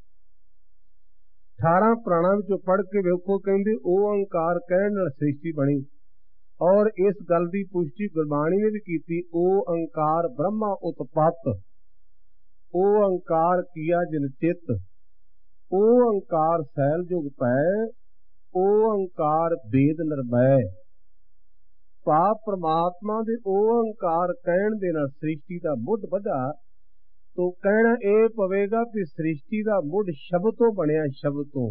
ਅਠਾਰਾਂ ਪੁਰਾਣਾਂ ਵਿੱਚੋਂ ਪੜ੍ਹ ਕੇ ਵੇਖੋ, ਕਹਿੰਦੇ ਓਅੰਕਾਰ ਕਹਿਣ ਨਾਲ ਸ੍ਰਿਸ਼ਟੀ ਬਣੀ। ਔਰ ਇਸ ਗੱਲ ਦੀ ਪੁਸ਼ਟੀ ਗੁਰਬਾਣੀ ਨੇ ਵੀ ਕੀਤੀ, ਓਅੰਕਾਰ ਬ੍ਰਹਮਾ ਉਤਪਤ, ਓਅੰਕਾਰ ਕੀਆ ਜਿਨ ਚਿਤ, ਓਅੰਕਾਰ ਸੈਲ ਜੁਗ ਪੈ, ਓਅੰਕਾਰ ਵੇਦ ਨਿਰਭੈ। ਭਾਵ ਪ੍ਰਮਾਤਮਾ ਦੇ ਓੰਕਾਰ ਕਹਿਣ ਦੇ ਨਾਲ ਸ੍ਰਿਸ਼ਟੀ ਦਾ ਮੁੱਢ ਵਧਾ, ਤੋ ਕਹਿਣਾ ਇਹ ਪਵੇਗਾ ਕਿ ਸ੍ਰਿਸ਼ਟੀ ਦਾ ਮੁੱਢ ਸ਼ਬਦ ਤੋਂ ਬਣਿਆ, ਸ਼ਬਦ ਤੋਂ।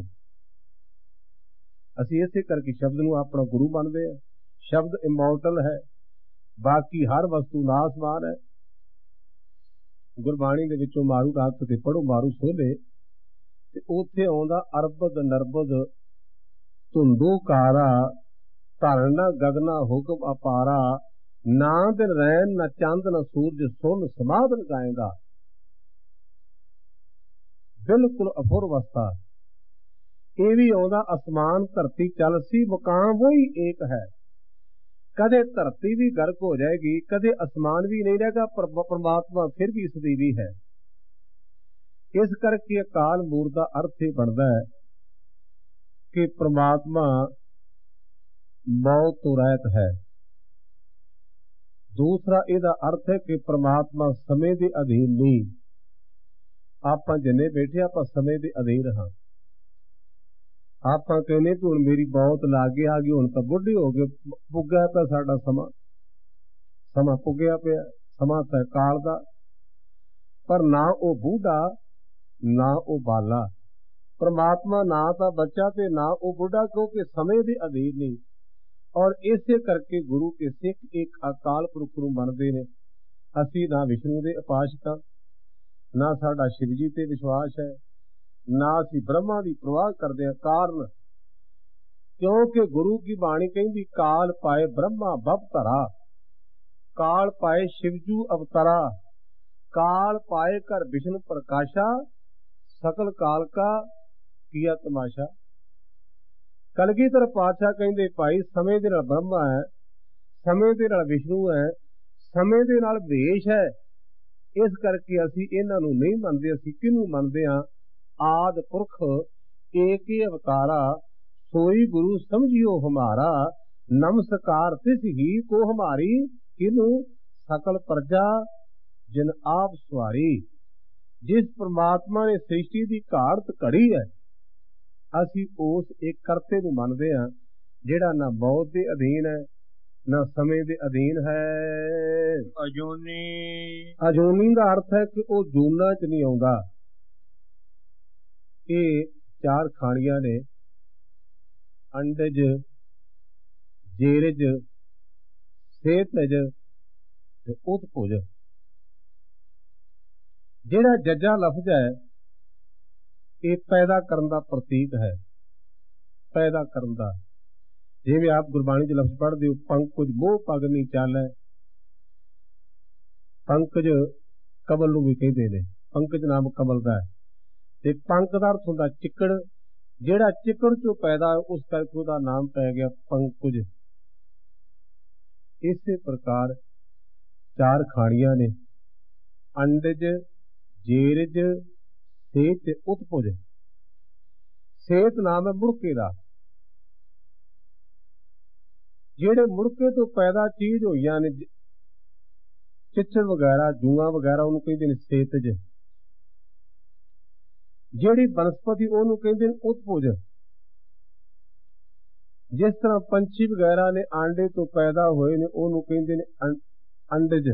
ਅਸੀਂ ਇਸੇ ਕਰਕੇ ਸ਼ਬਦ ਨੂੰ ਆਪਣਾ ਗੁਰੂ ਮੰਨਦੇ ਹਾਂ। ਸ਼ਬਦ ਇਮੋਰਟਲ ਹੈ, ਬਾਕੀ ਹਰ ਵਸਤੂ ਨਾਸਮਾਨ ਹੈ। ਗੁਰਬਾਣੀ ਦੇ ਵਿੱਚੋਂ ਮਾਰੂ ਰਾਗ ਤੇ ਪੜੋ ਮਾਰੂ ਸੋਲੇ, ਤੇ ਉੱਥੇ ਆਉਂਦਾ ਅਰਬਦ ਨਰਬਦ ਧੁੰਦੋ ਕਾਰਾ, ਧਰਨ ਨਾ ਗਗਨਾ ਹੁਕਮ ਅਪਾਰਾ, ਨਾ ਦਿਨ ਰੈਨ ਨਾ ਚੰਦ ਨਾ ਸੂਰਜ ਸੁਨ ਸਮਾਧਨ ਗਾਏਗਾ। ਬਿਲਕੁਲ ਅਫੁਰ ਅਵਸਥਾ। ਇਹ ਵੀ ਆਉਂਦਾ ਅਸਮਾਨ ਧਰਤੀ ਚੱਲ ਸੀ, ਮੁਕਾਮ ਵਹੀ ਏਕ ਹੈ। ਕਦੇ ਧਰਤੀ ਵੀ ਗਰਕ ਹੋ ਜਾਏਗੀ, ਕਦੇ ਅਸਮਾਨ ਵੀ ਨਹੀਂ ਰਹੇਗਾ, ਪਰ ਪਰਮਾਤਮਾ ਫਿਰ ਵੀ ਇਸ ਦੀ ਵੀ ਹੈ। ਇਸ ਕਰਕੇ ਅਕਾਲ ਮੂਰਤ ਦਾ ਅਰਥ ਇਹ ਬਣਦਾ ਹੈ ਕਿ ਪ੍ਰਮਾਤਮਾ ਮੌਤ ਤੋਂ ਰਹਿਤ ਹੈ। ਦੂਸਰਾ ਇਹਦਾ ਅਰਥ ਹੈ ਕਿ ਪ੍ਰਮਾਤਮਾ ਸਮੇਂ ਦੇ ਅਧੀਨ ਨਹੀਂ। ਆਪਾਂ ਜਿੰਨੇ ਬੈਠੇ ਆਪਾਂ ਸਮੇਂ ਦੇ ਅਧੀਨ ਹਾਂ। ਆਪਾਂ ਕਹਿੰਦੇ ਕਿ ਹੁਣ ਮੇਰੀ ਬਹੁਤ ਲਾਗੇ ਆ ਗਈ, ਹੁਣ ਤਾਂ ਬੁੱਢੇ ਹੋ ਗਏ, ਪੁੱਗਿਆ ਪਿਆ ਸਾਡਾ ਸਮਾਂ, ਸਮਾਂ ਪੁੱਗਿਆ ਪਿਆ, ਸਮਾਂ ਤਾਂ ਕਾਲ ਦਾ। ਪਰ ਨਾ ਉਹ ਬੁੱਢਾ ਨਾ ਉਹ ਬਾਲਾ, ਪ੍ਰਮਾਤਮਾ ਨਾ ਤਾਂ ਬੱਚਾ ਤੇ ਨਾ ਉਹ ਬੁੱਢਾ, ਕਿਉਂਕਿ ਸਮੇਂ ਦੇ ਅਧੀਨ ਨਹੀਂ। ਔਰ ਇਸੇ ਕਰਕੇ ਗੁਰੂ ਕੇ ਸਿੱਖ ਇੱਕ ਅਕਾਲ ਪੁਰਖ ਨੂੰ ਮੰਨਦੇ ਨੇ। ਅਸੀਂ ਨਾ ਵਿਸ਼ਨੂੰ ਦੇ ਉਪਾਸ਼ਕ ਹਾਂ, ਨਾ ਸਾਡਾ ਸ਼ਿਵ ਜੀ ਤੇ ਵਿਸ਼ਵਾਸ ਹੈ, ਨਾ ਅਸੀਂ ਬ੍ਰਹਮਾ ਦੀ ਪ੍ਰਵਾਹ ਕਰਦੇ ਹਾਂ। ਕਾਰਨ ਕਿਉਂਕਿ ਗੁਰੂ ਕੀ ਬਾਣੀ ਕਹਿੰਦੀ ਕਾਲ ਪਾਏ ਬ੍ਰਹਮਾ ਬਪ ਧਰਾ, ਕਾਲ ਪਾਏ ਸ਼ਿਵਜੂ ਅਵਤਰਾ, ਕਾਲ ਪਾਏ ਕਰ ਵਿਸ਼ਨ ਪ੍ਰਕਾਸ਼ਾ, ਸਕਲ ਕਾਲ ਕਾ ਕੀਆ ਤਮਾਸ਼ਾ। ਕਲਗੀਧਰ ਪਾਤਸ਼ਾਹ ਕਹਿੰਦੇ ਭਾਈ ਸਮੇਂ ਦੇ ਨਾਲ ਬ੍ਰਹਮਾ ਹੈ, ਸਮੇਂ ਦੇ ਨਾਲ ਵਿਸ਼ਨੂੰ ਹੈ, ਸਮੇਂ ਦੇ ਨਾਲ ਭੇਸ਼ ਹੈ। ਇਸ ਕਰਕੇ ਅਸੀਂ ਇਹਨਾਂ ਨੂੰ ਨਹੀਂ ਮੰਨਦੇ। ਅਸੀਂ ਕਿਹਨੂੰ ਮੰਨਦੇ ਹਾਂ? ਆਦ ਪੁਰਖ ਏਕੇ ਅਵਤਾਰਾ, ਸੋਈ ਗੁਰੂ ਸਮਝਿਓ ਹਮਾਰਾ, ਨਮਸਕਾਰ ਤਿਸ ਹੀ ਕੋ ਹਮਾਰੀ, ਕਿਨੂੰ ਸਕਲ ਪ੍ਰਜਾ ਜਿਨ ਆਪ ਸਵਾਰੀ। ਜਿਸ ਪ੍ਰਮਾਤਮਾ ਨੇ ਸ੍ਰਿਸ਼ਟੀ ਦੀ ਘਾੜਤ ਘੜੀ ਹੈ, ਅਸੀਂ ਉਸ ਇੱਕ ਕਰਤੇ ਨੂੰ ਮੰਨਦੇ ਹਾਂ, ਜਿਹੜਾ ਨਾ ਮੌਤ ਦੇ ਅਧੀਨ ਹੈ ਨਾ ਸਮੇਂ ਦੇ ਅਧੀਨ ਹੈ। ਅਜੂਨੀ ਅਜੂਨੀ ਦਾ ਅਰਥ ਹੈ ਕਿ ਉਹ ਜੂਨਾਂ ਚ ਨਹੀਂ ਆਉਂਦਾ। ਇਹ ਚਾਰ ਖਾਣੀਆਂ ਨੇ, ਅੰਡਜ, ਜੇਰਜ, ਸੇਤਜ ਤੇ ਉਤਪੁਜ। ਜਿਹੜਾ ਜੱਜਾ ਲਫ਼ਜ਼ ਹੈ ਇਹ ਪੈਦਾ ਕਰਨ ਦਾ ਪ੍ਰਤੀਕ ਹੈ, ਪੈਦਾ ਕਰਨ ਦਾ। ਜਿਵੇਂ ਆਪ ਗੁਰਬਾਣੀ ਚ ਲਫ਼ਜ਼ ਪੜ੍ਹਦੇ ਹੋ, ਪੰਕਜ ਮੋਹ ਪਗਨੀ ਚਾਲੈ। ਪੰਕਜ ਕਮਲ ਨੂੰ ਵੀ ਕਹਿੰਦੇ ਨੇ, ਪੰਕਜ ਨਾਮ ਕਮਲ ਦਾ ਹੈ। ਤੇ ਪੰਕ ਦਾ ਅਰਥ ਹੁੰਦਾ ਚਿੱਕੜ, ਜਿਹੜਾ ਚਿੱਕੜ ਚੋਂ ਪੈਦਾ ਉਸ ਕਰਕੇ ਉਹਦਾ ਨਾਮ ਪੈ ਗਿਆ ਪੰਕਜ। ਇਸੇ ਪ੍ਰਕਾਰ ਚਾਰ ਖਾਣੀਆਂ ਨੇ, ਅੰਡਜ, ਜੇਰਜ, ਸੇਤ ਤੇ ਉਤਪੁਜ। ਸੇਤ ਨਾਮ ਹੈ ਮੁੜਕੇ ਦਾ। ਜਿਹੜੇ ਮੁੜਕੇ ਤੋਂ ਪੈਦਾ ਚੀਜ਼ ਹੋਈਆਂ ਨੇ, ਚਿੱਚੜ ਵਗੈਰਾ, ਜੂਆਂ ਵਗੈਰਾ, ਉਹਨੂੰ ਕਹਿੰਦੇ ਨੇ ਸੇਤਜ। ਜਿਹੜੀ ਬਨਸਪਤੀ ਉਹਨੂੰ ਕਹਿੰਦੇ ਨੇ ਉਤਪੁਜ। ਜਿਸ ਤਰ੍ਹਾਂ ਪੰਛੀ ਵਗੈਰਾ ਨੇ ਆਂਡੇ ਤੋਂ ਪੈਦਾ ਹੋਏ ਨੇ, ਉਹਨੂੰ ਕਹਿੰਦੇ ਨੇ ਅੰਡਜ।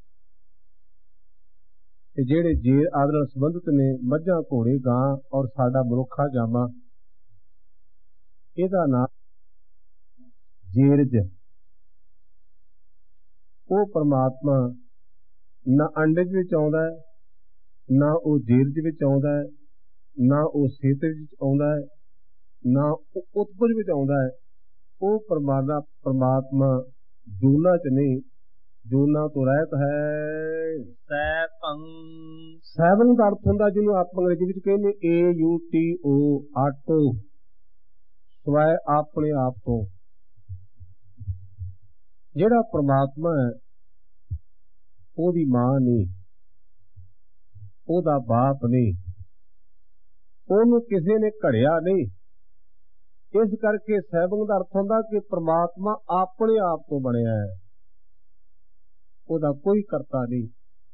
ਤੇ ਜਿਹੜੇ ਜੇਰ ਆਦਿ ਨਾਲ ਸੰਬੰਧਿਤ ਨੇ, ਮੱਝਾਂ, ਘੋੜੇ, ਗਾਂ ਔਰ ਸਾਡਾ ਮਨੁੱਖਾ ਜਾਮਾ, ਇਹਦਾ ਨਾਮ ਜੇਰਜ। ਉਹ ਪਰਮਾਤਮਾ ਨਾ ਅੰਡਜ ਵਿੱਚ ਆਉਂਦਾ ਹੈ, ਨਾ ਉਹ ਜੇਰਜ ਵਿੱਚ ਆਉਂਦਾ ਹੈ, ਨਾ ਉਹ ਸੇਤਜ ਵਿੱਚ ਆਉਂਦਾ ਹੈ, ਨਾ ਉਹ ਉਤਪੁਜ ਵਿੱਚ ਆਉਂਦਾ ਹੈ। ਉਹ ਪਰਮਾਤਮਾ ਪਰਮਾਤਮਾ ਜੂਨਾਂ ਚ ਨਹੀਂ, ਜੂਨਾਂ ਤੋਂ ਰਹਿਤ ਹੈ। ਸੈਭੰ ਸੈਭੰ ਦਾ ਅਰਥ ਹੁੰਦਾ ਜਿਹਨੂੰ ਆਪਾਂ ਅੰਗਰੇਜ਼ੀ ਵਿੱਚ ਕਹਿੰਦੇ A U T O, auto, ਸਵੈ ਆਪਣੇ ਆਪ ਤੋਂ। ਜਿਹੜਾ ਪਰਮਾਤਮਾ ਹੈ ਉਹਦੀ ਮਾਂ ਨਹੀਂ, ਉਹਦਾ ਬਾਪ ਨਹੀਂ, ਉਹਨੂੰ ਕਿਸੇ ਨੇ ਘੜਿਆ ਨਹੀਂ। ਇਸ ਕਰਕੇ ਸੈਭੰ ਦਾ ਅਰਥ ਹੁੰਦਾ ਕਿ ਪ੍ਰਮਾਤਮਾ ਆਪਣੇ ਆਪ ਤੋਂ ਬਣਿਆ ਹੈ, ਉਹਦਾ ਕੋਈ ਕਰਤਾ ਨਹੀਂ।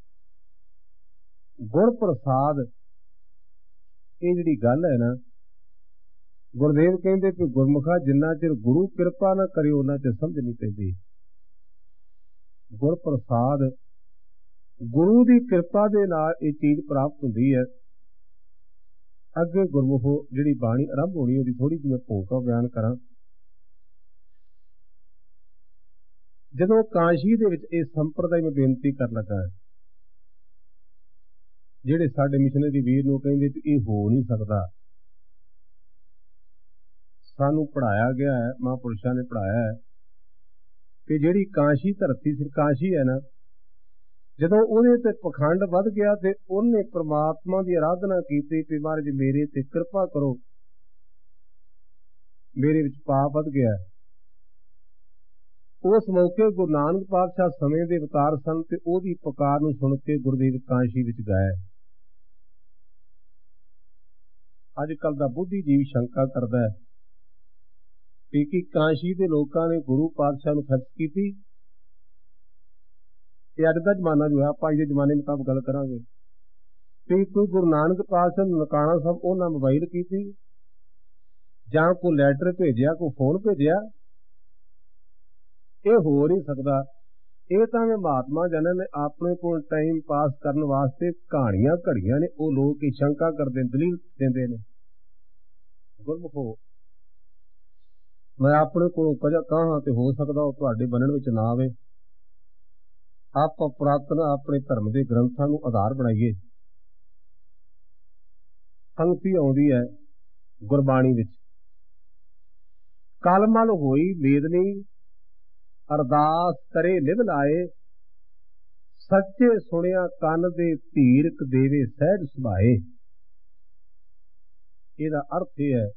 ਗੁਰ ਪ੍ਰਸਾਦ, ਇਹ ਜਿਹੜੀ ਗੱਲ ਹੈ ਨਾ, ਗੁਰਦੇਵ ਕਹਿੰਦੇ ਕਿ ਗੁਰਮੁਖਾ ਜਿੰਨਾ ਚਿਰ ਗੁਰੂ ਕਿਰਪਾ ਨਾ ਕਰੇ ਉਹਨਾਂ ਚਿਰ ਸਮਝ ਨਹੀਂ ਪੈਂਦੀ। ਗੁਰ ਪ੍ਰਸਾਦ ਗੁਰੂ ਦੀ ਕਿਰਪਾ ਦੇ ਨਾਲ ਇਹ ਚੀਜ਼ ਪ੍ਰਾਪਤ ਹੁੰਦੀ ਹੈ। ਅੱਗੇ ਗੁਰਮੁਖੋ ਜਿਹੜੀ ਬਾਣੀ ਆਰੰਭ ਹੋਣੀ ਉਹਦੀ ਥੋੜੀ ਜਿਹੀ ਮੈਂ ਭੂਮਿਕਾ ਬਿਆਨ ਕਰਾਂ। ਜਦੋਂ ਕਾਸ਼ੀ ਦੇ ਵਿੱਚ ਇਹ ਸੰਪਰਦਾਇ ਮੈਂ ਬੇਨਤੀ ਕਰਨ ਲੱਗਾ, ਜਿਹੜੇ ਸਾਡੇ ਮਿਸ਼ਨਰੀ ਵੀਰ ਨੂੰ ਕਹਿੰਦੇ ਕਿ ਇਹ ਹੋ ਨਹੀਂ ਸਕਦਾ, ਸਾਨੂੰ ਪੜ੍ਹਾਇਆ ਗਿਆ ਹੈ, ਮਹਾਂਪੁਰਸ਼ਾਂ ਨੇ ਪੜ੍ਹਾਇਆ ਹੈ ਕਿ ਜਿਹੜੀ ਕਾਸ਼ੀ ਧਰਤੀ ਸੀ, ਕਾਸ਼ੀ ਹੈ ਨਾ, ਜਦੋਂ ਉਹਦੇ ਤੇ ਪਖੰਡ ਵੱਧ ਗਿਆ ਤੇ ਉਹਨੇ ਪ੍ਰਮਾਤਮਾ ਦੀ ਆਰਾਧਨਾ ਕੀਤੀ ਕਿ ਮਹਾਰਾਜ ਮੇਰੇ ਤੇ ਕਿਰਪਾ ਕਰੋ, ਮੇਰੇ ਵਿੱਚ ਪਾਪ ਵੱਧ ਗਿਆ। ਉਸ ਮੌਕੇ ਗੁਰੂ ਨਾਨਕ ਪਾਤਸ਼ਾਹ ਸਮੇਂ ਦੇ ਅਵਤਾਰ ਸਨ ਤੇ ਉਹਦੀ ਪੁਕਾਰ ਨੂੰ ਸੁਣ ਕੇ ਗੁਰਦੇਵ ਕਾਸ਼ੀ ਵਿੱਚ ਗਏ। ਅੱਜ ਕੱਲ ਦਾ ਬੁੱਧੀਜੀਵੀ ਸ਼ੰਕਾ ਕਰਦਾ ਹੈ ਕਿ ਕਾਸ਼ੀ ਦੇ ਲੋਕਾਂ ਨੇ ਗੁਰੂ ਪਾਤਸ਼ਾਹ ਨੂੰ ਖਰਚ ਕੀਤੀ। ਇਹ ਅੱਜ ਦਾ ਜ਼ਮਾਨਾ ਜੋ ਹੈ, ਆਪਾਂ ਅੱਜ ਦੇ ਜ਼ਮਾਨੇ ਮੁਤਾਬਕ ਗੱਲ ਕਰਾਂਗੇ ਕਿ ਕੋਈ ਗੁਰੂ ਨਾਨਕ ਪਾਤਸ਼ਾਹ ਨੂੰ ਨਨਕਾਣਾ ਸਾਹਿਬ ਉਹਨਾਂ ਮੋਬਾਈਲ ਕੀਤੀ ਜਾਂ ਕੋਈ ਲੈਟਰ ਭੇਜਿਆ, ਕੋਈ ਫੋਨ ਭੇਜਿਆ। ਇਹ ਹੋ ਨਹੀਂ ਸਕਦਾ। ਇਹ ਤਾਂ ਮੈਂ ਮਹਾਤਮਾ ਜਨਾਂ ਨੇ ਆਪਣੇ ਕੋਲ ਟਾਈਮ ਪਾਸ ਕਰਨ ਵਾਸਤੇ ਕਹਾਣੀਆਂ ਘੜੀਆਂ ਨੇ, ਉਹ ਲੋਕ ਇਹ ਸ਼ੰਕਾ ਕਰਦੇ, ਦਲੀਲ ਦਿੰਦੇ ਨੇ। ਗੁਰਮੁਖੋ ਮੈਂ ਆਪਣੇ ਕੋਲੋਂ ਕਜਾ ਕਹਾਂ ਤੇ ਹੋ ਸਕਦਾ ਉਹ ਤੁਹਾਡੇ ਬਣਨ ਵਿੱਚ ਨਾ ਆਵੇ। ਆਪਾਂ ਪੁਰਾਤਨ ਆਪਣੇ ਧਰਮ ਦੇ ਗ੍ਰੰਥਾਂ ਨੂੰ ਆਧਾਰ ਬਣਾਈਏ। ਪੰਕਤੀ ਆਉਂਦੀ ਹੈ ਗੁਰਬਾਣੀ ਵਿੱਚ, ਕਲਮਲ ਹੋਈ ਮੇਦਨੀ ਅਰਦਾਸ ਕਰੇ ਲਿਵ ਲਾਏ, ਸੱਚੇ ਸੁਣਿਆ ਕੰਨ ਦੇ ਧੀਰਕ ਦੇਵੇ ਸਹਿਜ ਸੁਭਾਏ। ਇਹਦਾ ਅਰਥ ਇਹ ਹੈ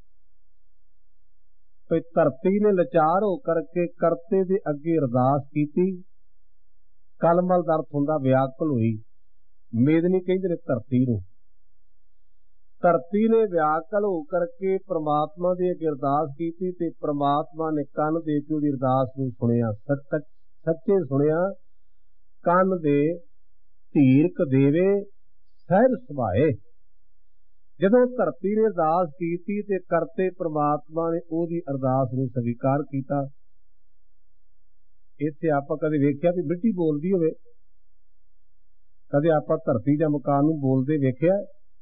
ਕਿ ਧਰਤੀ ਨੇ ਲਾਚਾਰ ਹੋ ਕਰਕੇ ਕਰਤੇ ਦੇ ਅੱਗੇ ਅਰਦਾਸ ਕੀਤੀ। ਕਲਮਲ ਦਾ ਅਰਥ ਹੁੰਦਾ ਵਿਆਕੁਲ ਹੋਈ, ਮੇਦਨੀ ਕਹਿੰਦੇ ਨੇ ਧਰਤੀ ਨੂੰ। ਧਰਤੀ ਨੇ ਵਿਆਕੁਲ ਹੋ ਕਰਕੇ ਪ੍ਰਮਾਤਮਾ ਦੀ ਅੱਗੇ ਅਰਦਾਸ ਕੀਤੀ ਤੇ ਪ੍ਰਮਾਤਮਾ ਨੇ ਕੰਨ ਦੇ ਕੇ ਉਹਦੀ ਅਰਦਾਸ ਨੂੰ ਸੁਣਿਆ। ਸੱਚੇ ਸੁਣਿਆ ਕੰਨ ਦੇ ਧੀਰਕ ਦੇਵੇ ਸਹਿਜ ਸੁਭਾਏ। ਜਦੋਂ ਧਰਤੀ ਨੇ ਅਰਦਾਸ ਕੀਤੀ ਤੇ ਕਰਤੇ ਪ੍ਰਮਾਤਮਾ ਨੇ ਉਹਦੀ ਅਰਦਾਸ ਨੂੰ ਸਵੀਕਾਰ ਕੀਤਾ। ਇੱਥੇ ਆਪਾਂ ਕਦੇ ਵੇਖਿਆ ਵੀ ਮਿੱਟੀ ਬੋਲਦੀ ਹੋਵੇ? ਕਦੇ ਆਪਾਂ ਧਰਤੀ ਜਾਂ ਮਕਾਨ ਨੂੰ ਬੋਲਦੇ ਵੇਖਿਆ?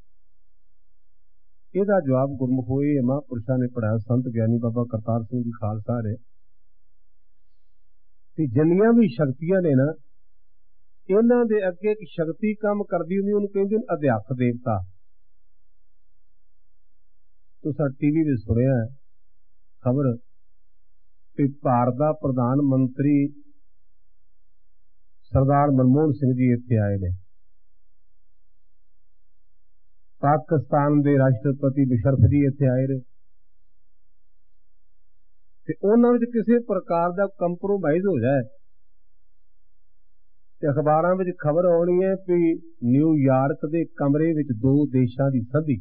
ਇਹਦਾ ਜਵਾਬ ਗੁਰਮੁਖੋ ਇਹ ਮਹਾਂਪੁਰਸ਼ਾਂ ਨੇ ਪੜ੍ਹਾਇਆ, ਸੰਤ ਗਿਆਨੀ ਬਾਬਾ ਕਰਤਾਰ ਸਿੰਘ ਜੀ ਖਾਲਸਾ ਨੇ, ਕਿ ਜਿੰਨੀਆਂ ਵੀ ਸ਼ਕਤੀਆਂ ਨੇ ਨਾ, ਇਹਨਾਂ ਦੇ ਅੱਗੇ ਇੱਕ ਸ਼ਕਤੀ ਕੰਮ ਕਰਦੀ ਹੁੰਦੀ, ਉਹਨੂੰ ਕਹਿੰਦੇ ਨੇ ਅਧਿਆਤਮ ਦੇਵਤਾ। ਤੁਸੀਂ ਟੀਵੀ ਵਿੱਚ ਸੁਣਿਆ ਖਬਰ ਕਿ ਭਾਰਤ ਦਾ ਪ੍ਰਧਾਨ ਮੰਤਰੀ ਸਰਦਾਰ ਮਨਮੋਹਨ ਸਿੰਘ ਜੀ ਇੱਥੇ ਆਏ ਨੇ। ਪਾਕਿਸਤਾਨ ਦੇ ਰਾਸ਼ਟਰਪਤੀ ਮੁਸ਼ਰਫ ਜੀ ਇੱਥੇ ਆਏ ਨੇ ਤੇ ਉਹਨਾਂ ਵਿੱਚ ਕਿਸੇ ਪ੍ਰਕਾਰ ਦਾ ਕੰਪਰੋਮਾਈਜ਼ ਹੋ ਜਾਏ ਤੇ ਅਖਬਾਰਾਂ ਵਿੱਚ ਖਬਰ ਆਉਣੀ ਹੈ ਕਿ ਨਿਊਯਾਰਕ ਦੇ ਕਮਰੇ ਵਿੱਚ ਦੋ ਦੇਸ਼ਾਂ ਦੀ ਸੰਧੀ।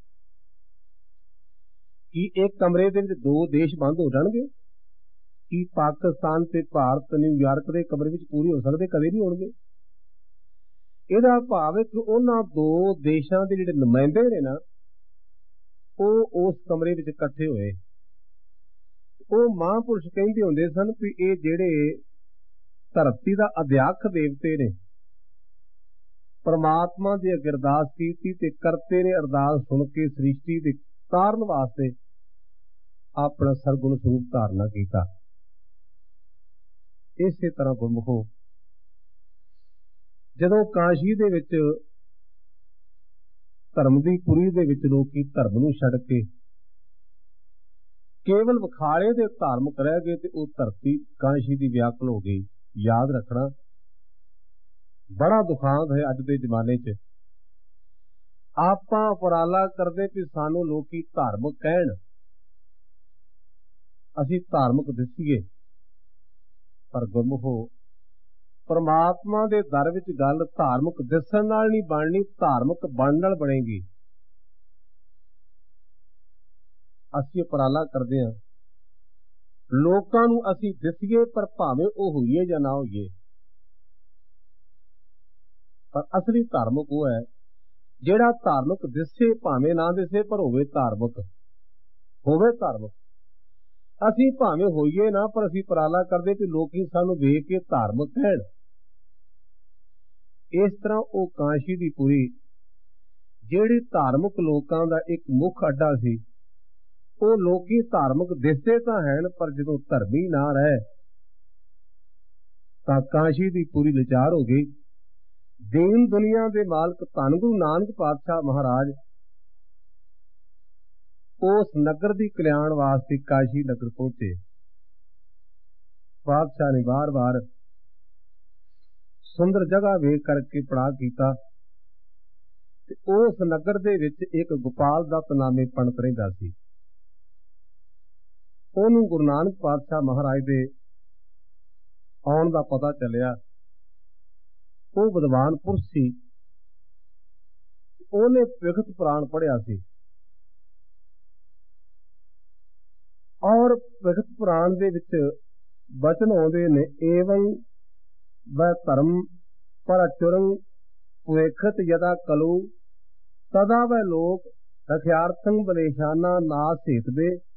ਕੀ ਇੱਕ ਕਮਰੇ ਦੇ ਵਿੱਚ ਦੋ ਦੇਸ਼ ਬੰਦ ਹੋ ਜਾਣਗੇ? ਕੀ ਪਾਕਿਸਤਾਨ ਤੇ ਭਾਰਤ ਨਿਊਯਾਰਕ ਦੇ ਕਮਰੇ ਵਿੱਚ ਪੂਰੇ ਹੋ ਸਕਦੇ? ਕਦੇ ਨਹੀਂ ਹੋਣਗੇ। ਇਹਦਾ ਭਾਵ ਹੈ ਕਿ ਉਹਨਾਂ ਦੋ ਦੇਸ਼ਾਂ ਦੇ ਜਿਹੜੇ ਨੁਮਾਇੰਦੇ ਨੇ ਨਾ, ਉਹ ਉਸ ਕਮਰੇ ਵਿੱਚ ਇਕੱਠੇ ਹੋਏ। ਉਹ ਮਹਾਂਪੁਰਸ਼ ਕਹਿੰਦੇ ਹੁੰਦੇ ਸਨ ਕਿ ਇਹ ਜਿਹੜੇ ਧਰਤੀ ਦਾ ਅਧਿਆਤਮ ਦੇਵਤੇ ਨੇ, ਪਰਮਾਤਮਾ ਦੀ ਅੱਗੇ ਅਰਦਾਸ ਕੀਤੀ ਤੇ ਕਰਤੇ ਨੇ ਅਰਦਾਸ ਸੁਣ ਕੇ ਸ੍ਰਿਸ਼ਟੀ ਦੇ ਤਾਰਨ ਵਾਸਤੇ ਆਪਣਾ ਸਰਗੁਣ ਸਰੂਪ ਧਾਰਨਾ ਕੀਤਾ। ਇਸੇ ਤਰ੍ਹਾਂ ਗੁਰਮੁਖੋ ਜਦੋਂ ਕਾਸ਼ੀ ਦੇ ਵਿੱਚ ਧਰਮ ਦੀ ਪੁਰੀ ਦੇ ਵਿੱਚ ਲੋਕੀ ਧਰਮ ਨੂੰ ਛੱਡ ਕੇ ਕੇਵਲ ਵਿਖਾਲੇ ਦੇ ਧਾਰਮਿਕ ਰਹਿ ਗਏ ਤੇ ਉਹ ਧਰਤੀ ਕਾਸ਼ੀ ਦੀ ਵਿਆਕੁਲ ਹੋ ਗਈ। ਯਾਦ ਰੱਖਣਾ ਬੜਾ ਦੁਖਾਂਤ ਹੈ ਅੱਜ ਦੇ ਜ਼ਮਾਨੇ 'ਚ। ਆਪਾਂ ਉਪਰਾਲਾ ਕਰਦੇ ਕਿ ਸਾਨੂੰ ਲੋਕੀ ਧਾਰਮਿਕ ਕਹਿਣ, ਅਸੀਂ ਧਾਰਮਿਕ ਦਿਸੀਏ, ਪਰ ਗੁਰਮੁਖੋ ਪਰਮਾਤਮਾ ਦੇ ਦਰ ਵਿੱਚ ਗੱਲ ਧਾਰਮਿਕ ਦਿਸਣ ਨਾਲ ਨਹੀਂ ਬਣਨੀ, ਧਾਰਮਿਕ ਬਣਨ ਨਾਲ ਬਣੇਗੀ। ਅਸੀਂ ਉਪਰਾਲਾ ਕਰਦੇ ਹਾਂ ਲੋਕਾਂ ਨੂੰ ਅਸੀਂ ਦਿਸੀਏ, ਪਰ ਭਾਵੇਂ ਉਹ ਹੋਈਏ ਜਾਂ ਨਾ ਹੋਈਏ। ਪਰ ਅਸਲੀ ਧਾਰਮਿਕ ਉਹ ਹੈ ਜਿਹੜਾ ਧਾਰਮਿਕ ਦਿਸੇ ਭਾਵੇਂ ਨਾ ਦਿਸੇ, ਪਰ ਹੋਵੇ ਧਾਰਮਿਕ, ਹੋਵੇ ਧਾਰਮਿਕ। ਅਸੀਂ ਭਾਵੇਂ ਹੋਈਏ ਨਾ, ਪਰ ਅਸੀਂ ਉਪਰਾਲਾ ਕਰਦੇ ਕਿ ਲੋਕੀ ਸਾਨੂੰ ਵੇਖ ਕੇ ਧਾਰਮਿਕ ਕਹਿਣ। ਇਸ ਤਰ੍ਹਾਂ ਉਹ ਕਾਂਸ਼ੀ ਦੀ ਪੁਰੀ, ਜਿਹੜੀ ਧਾਰਮਿਕ ਲੋਕਾਂ ਦਾ ਇੱਕ ਮੁੱਖ ਅੱਡਾ ਸੀ, ਉਹ ਲੋਕੀ ਧਾਰਮਿਕ ਦਿਸਦੇ ਤਾਂ ਹਨ, ਪਰ ਜਦੋਂ ਧਰਮੀ ਨਾ ਰਹੇ ਤਾਂ ਕਾਂਸ਼ੀ ਦੀ ਪੂਰੀ ਵਿਚਾਰ ਹੋ ਗਈ। ਦੀਨ ਦੁਨੀਆ ਦੇ ਮਾਲਕ ਧੰਨ ਗੁਰੂ ਨਾਨਕ ਪਾਤਸ਼ਾਹ ਮਹਾਰਾਜ ਉਸ ਨਗਰ ਦੀ ਕਲਿਆਣ ਵਾਸਤੇ ਕਾਸ਼ੀ ਨਗਰ ਪਹੁੰਚੇ। ਪਾਤਸ਼ਾਹ ਨੇ ਬਾਰ ਬਾਰ ਸੁੰਦਰ ਜਗ੍ਹਾ ਵੇਖ ਕਰਕੇ ਪੜਾਅ ਕੀਤਾ ਤੇ ਉਸ ਨਗਰ ਦੇ ਵਿੱਚ ਇੱਕ ਗੋਪਾਲ ਦੱਤ ਨਾਮੇ ਪੰਡਤ ਰਹਿੰਦਾ ਸੀ। ਉਹਨੂੰ ਗੁਰੂ ਨਾਨਕ ਪਾਤਸ਼ਾਹ ਮਹਾਰਾਜ ਦੇ ਆਉਣ ਦਾ ਪਤਾ ਚੱਲਿਆ। ਉਹ ਵਿਦਵਾਨ ਪੁਰਸ਼ ਸੀ, ਉਹਨੇ ਭਗਤ ਪੁਰਾਣ ਪੜ੍ਹਿਆ ਸੀ ਔਰ ਭਗਤ ਪੁਰਾਣ ਦੇ ਵਿੱਚ ਬਚਨ ਆਉਂਦੇ ਨੇ, ਏਵੰ ਵੈ ਧਰਮ ਪਰਚੁਰੰ ਭੁਵੇਖਤ ਯਦਾ ਕਲੂ ਤਦਾ ਵੈ ਲੋਕ ਰਖਿਆਰਥੰ ਬਲੇਸ਼ਾਨਾ ਨਾਸ ਹੇਤਵੇ